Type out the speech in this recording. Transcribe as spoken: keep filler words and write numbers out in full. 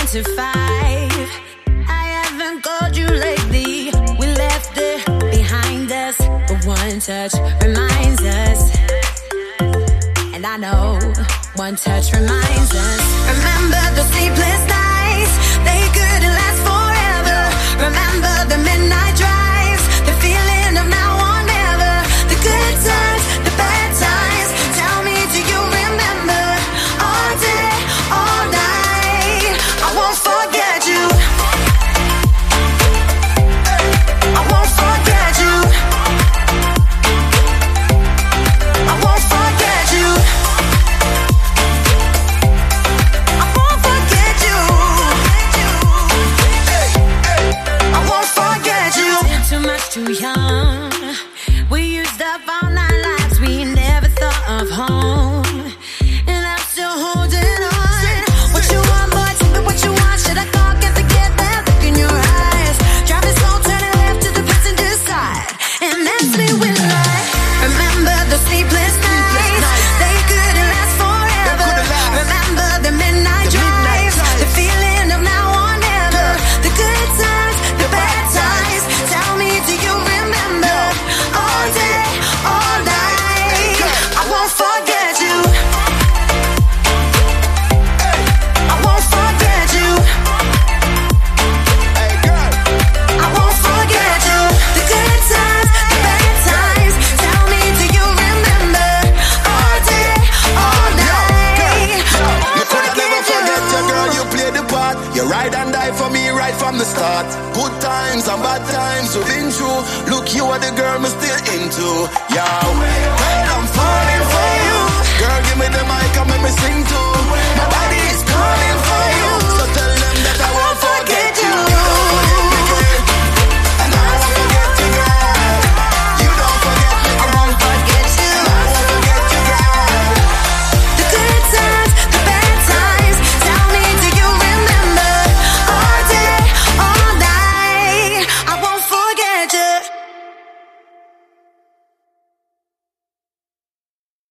to five. I haven't called you lately. We left it behind us, but one touch reminds us. And I know one touch reminds us. Remember the sleepless nights, they couldn't last forever. Remember the midnight drives, the feeling of now or never. The good times, the bad times. Tell me, do you remember? All day, all night, I won't forget you. I won't forget you. I won't forget you. I won't forget you. I won't forget you. Did too much too young. We used up all our lives, we never thought of home. And I'm still holding on. What you want, boy, tell me what you want. Should I call, can't forget that look in your eyes. Driving slow, turning left to the passenger side, and that's me with light. Remember the sleepless nights, they couldn't last forever. Remember the midnight drives, the feeling of now or never. The good times, the bad times. Tell me, do you remember? All day, all night, I won't forget you. I won't forget you. I won't forget you. The good times, the bad times. Tell me, do you remember? All day, all night, I You won't could never forget forget your girl, you. you played the part. You ride and die for me right from the start. Good times and bad times we've been through. Look, you are the girl me still into. Yeah, I'm falling for you. Girl, give me the mic and make me sing too.